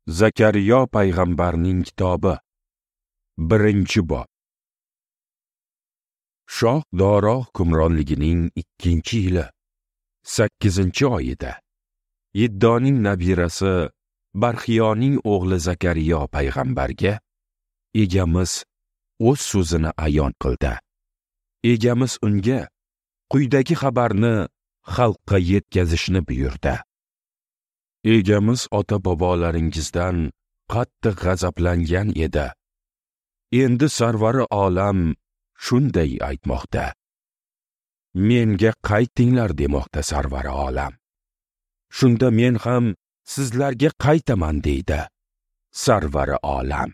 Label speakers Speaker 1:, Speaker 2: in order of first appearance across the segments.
Speaker 1: Zakariyo payg'ambarning kitobi. 1-bob. Shoh Doro hukmronligining 2-yili 8-oyida Yiddoning nabirasi Barxiyoning o'g'li Zakariyo payg'ambarga egamiz o'z so'zini ayon qildi. Egamiz unga quyidagi xabarni xalqqa yetkazishni buyurdi. Egamiz ota-bobolaringizdan qattiq g'azablangan edi. Endi sarvari olam shunday aytmoqda. Menga qaytinglar demoqda sarvari olam. Shunda men ham sizlarga qaytaman deydi sarvari olam.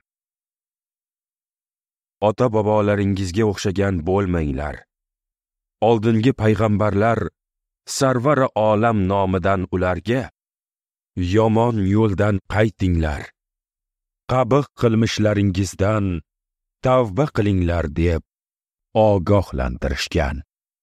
Speaker 1: Ota-bobolaringizga o'xshagan bo'lmanglar. Oldingi payg'ambarlar sarvari olam nomidan ularga yomon yo'ldan qaytinglar, qabih qilmishlaringizdan tavba qilinglar deb ogohlantirishgan.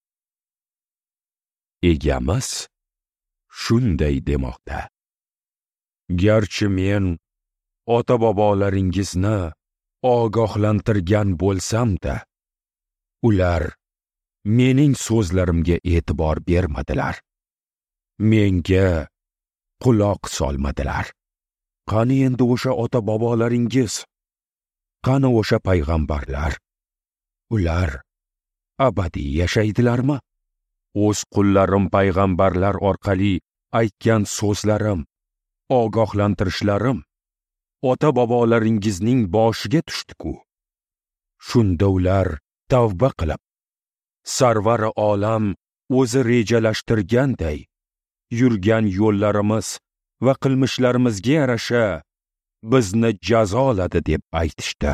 Speaker 1: Egamiz shunday demoqda. Garchi men ota-bobolaringizni ogohlantirgan bo'lsam-da, ular mening so'zlarimga e'tibor bermadilar. Menga quloq solmadilar. Qani endi o'sha ota-bobolaringiz? Qani o'sha payg'ambarlar? Ular abadiy yashaydilarmi? O'z qullarim payg'ambarlar orqali aytgan so'zlarim, ogohlantirishlarim ota-bobolaringizning boshiga tushdi-ku. Shunda ular tavba qilib, sarvari olam o'zi rejalashtirganday yurgan yo'llarimiz va qilmishlarimizga yarasha bizni jazoladi deb aytishdi.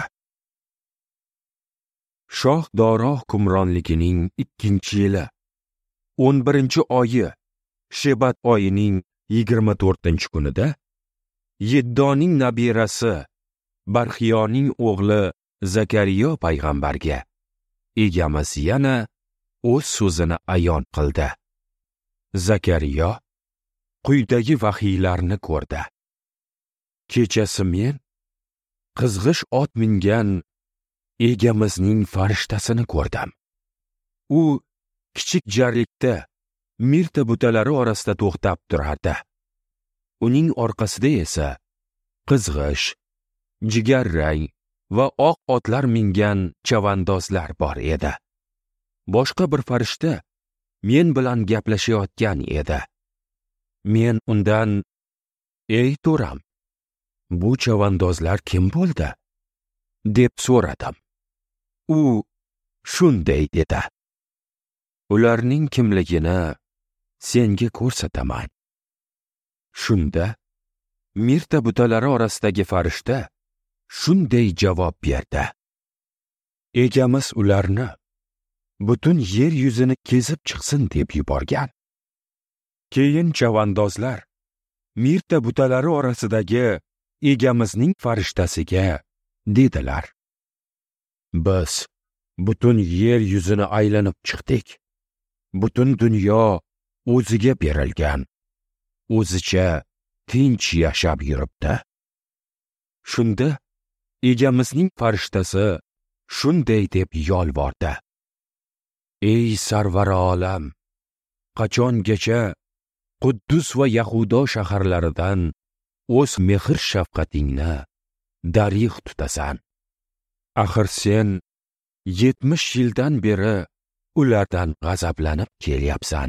Speaker 1: Shoh Doro hukmronligining 2-yili 11-oyi Shebat oyining 24-kunida Yiddoning nabirasi Barxiyoning o'g'li Zakariyo payg'ambarga egamiz yana o'z so'zini ayon qildi. Zakariyo quyidagi vahiylarni ko'rdi. Kechasi men qizg'ish ot mingan egamizning farishtasini ko'rdim. U kichik jarlikda mirta butalari orasida to'xtab turardi. Uning orqasida esa qizg'ish, jigarrang va oq otlar mingan chavandozlar bor edi. Boshqa bir farishta men bilan gaplashayotgan edi. Men undan: "Ey to'ram, bu chavandozlar kim bo'ldi?" deb so'radim. U shunday dedi: "Ularning kimligini senga ko'rsataman." Shunda mirta butalari orasidagi farishta shunday javob berdi: "Egamiz ularni butun yer yuzini kezib chiqsin deb yuborgan." Keyin chavandozlar mirta butalari orasidagi egamizning farishtasiga dedilar: "Biz butun yer yuzini aylanib chiqdik. Butun dunyo o'ziga berilgan, o'zicha tinch yashab yuribdi." Shunda egamizning farishtasi shunday deb yolvordi: "Ey sarvari olam, qachongacha Quddus va Yahudo shaharlaridan o'z mehr shafqatingni darig' tutasan? Axir sen 70 yildan beri ulardan g'azablanib kelyapsan."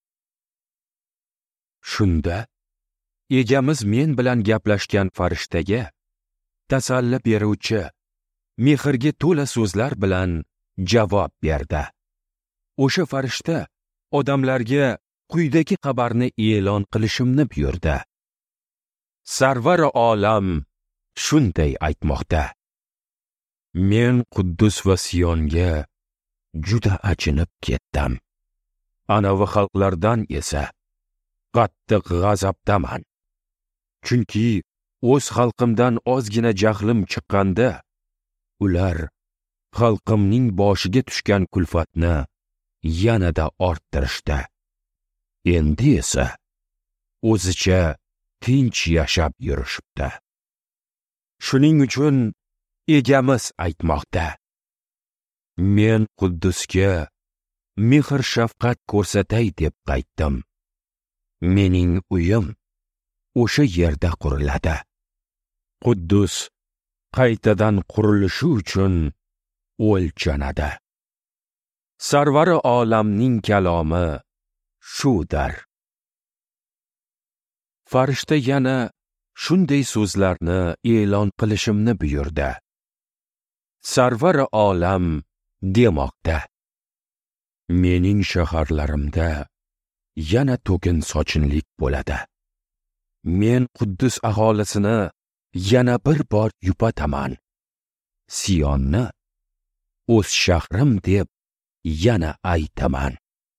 Speaker 1: Shunda egamiz men bilan gaplashgan farishtaga tasalli beruvchi, mehrga to'la so'zlar bilan javob berdi. O'sha farishta odamlarga quyidagi xabarni e'lon qilishimni buyurdi. Sarvari olam shunday aytmoqda. Men Quddus va Siyonga juda achinib ketdim. Anavi xalqlardan esa qattiq g'azabdaman. Chunki o'z xalqimdan ozgina jahlim chiqqanda, ular xalqimning boshiga tushgan kulfatni yanada orttirishdi. Endi esa o'zicha tinch yashab yurishibdi. Shuning uchun egamiz aytmoqda: men Quddusga mehr shafqat ko'rsatay deb qaytdim. Mening uyim o'sha yerda quriladi. Quddus qaytadan qurilishi uchun o'lchanadi. Sarvari olamning kalomi shudir. Farishta yana shunday so'zlarni e'lon qilishimni buyurdi. Sarvari olam demoqda: mening shaharlarimda yana to'kin sochinlik bo'ladi. Men Quddus aholisini yana bir bor yupataman. Siyonni o'z shahrim deb yana aytaman.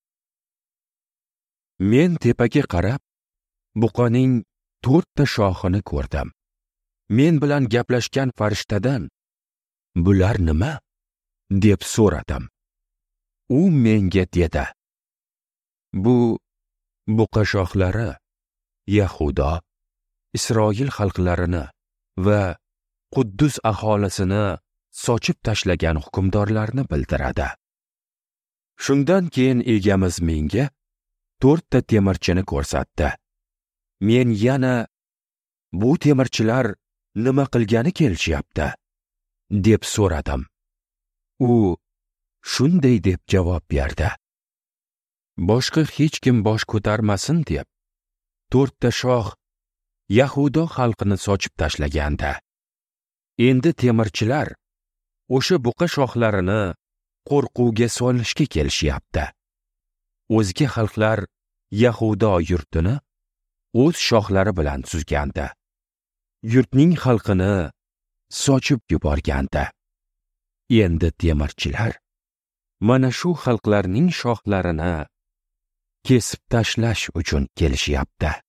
Speaker 1: Men tepaga qarab, buqaning 4 ta shoxini ko'rdim. Men bilan gaplashgan farishtadan bular nima deb so'radim. U menga dedi: bu buqa shoxlari Yahudo, Isroil xalqlarini va Quddus aholisini sochib tashlagan hukmdorlarni bildiradi. Shundan keyin egamiz menga 4 ta temirchini ko'rsatdi. Men yana bu temirchilar nima qilgani kelishyapti deb so'radim. U shunday deb javob berdi: boshqa hech kim bosh ko'tarmasin deb 4 ta shox Yahudo xalqini sochib tashlaganda, endi temirchilar o'sha buqa shoxlarini qo'rquvga solishga kelishyapti. O'zga xalqlar Yahudo yurtini o'z shoxlari bilan suzganda, yurtning xalqini sochib yuborganda, endi temirchilar mana shu xalqlarning shoxlarini kesib tashlash uchun kelishyapti.